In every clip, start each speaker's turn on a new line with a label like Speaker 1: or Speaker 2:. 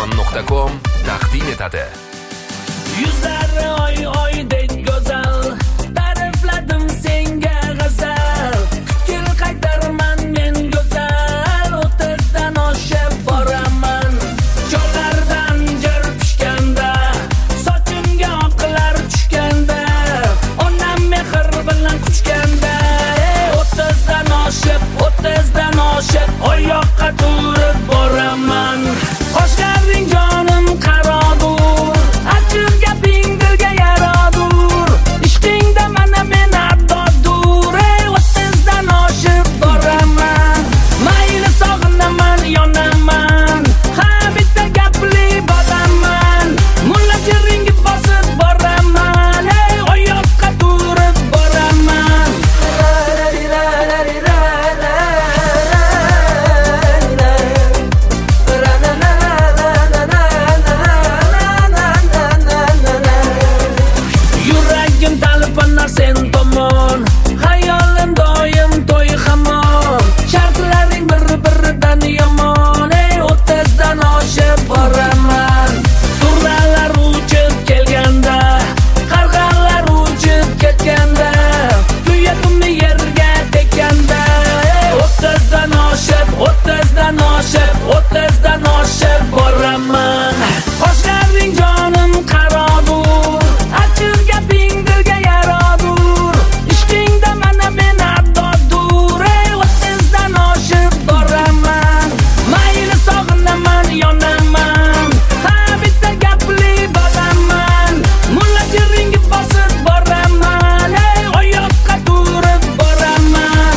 Speaker 1: Arzon.com taqdim etadi.
Speaker 2: Yuzlari oydek go'zal, ta'rifladim senga g'azal. Fikr qaytarman men go'zal, 30 dan oshib boraman. Cho'llardan jir pishganda, sochimga oqlar tushganda, onam mehr bilan quchganda, 30 dan oshib oyoqqa turib boraman. Qo'shgaring jonim qarodur, achchiq gaping dilga yaradur. Ishqingda mana men abdodur, 30 dan oshib boraman. Mayli sog'inaman, yonaman, ha bitta gapli bodaman. Mulla jiringi bosib boraman, oyoqqa turib boraman. Yuragim talpinar sen tomon, hayolim doim to'y hamon. Shartlaring bir-biridan yomon, 30 dan oshib boraman. Turnalar uchib kelganda, qarg'alar uchib ketganda, tuyatimni yerga tekanda, 30 dan oshib boraman. Qo'shgaring jonim qarodur, achchiq gaping dilga yaradur. Ishqingda mana men abdodur, 30 dan oshib boraman. Mayli sog'inaman, yonaman, ha bitta gapli bodaman. Mulla jiringi bosib boraman, oyoqqa turib boraman.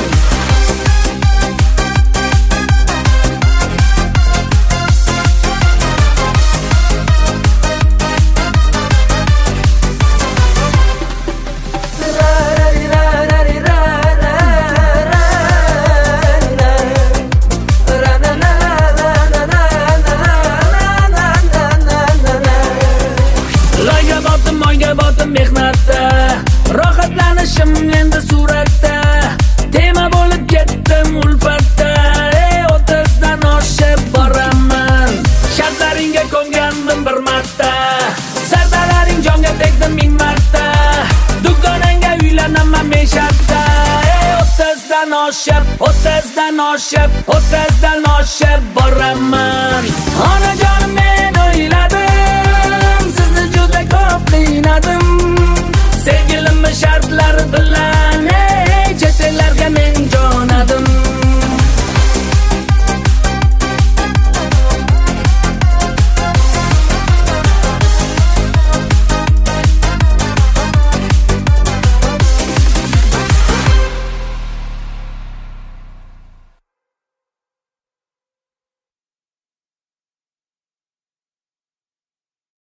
Speaker 2: Loyga botdim, moyga botdim mehnatda, rohatlanishim endi suratda. Tema bo'lib ketdim ulfatda, 30 dan oshib boraman. Shartlaringga ko'ngandim bir marta, sardalaring jonga tegdim 1000 marta. Dugonangga uylanaman men shartda, 30 dan oshib boraman. Onajonim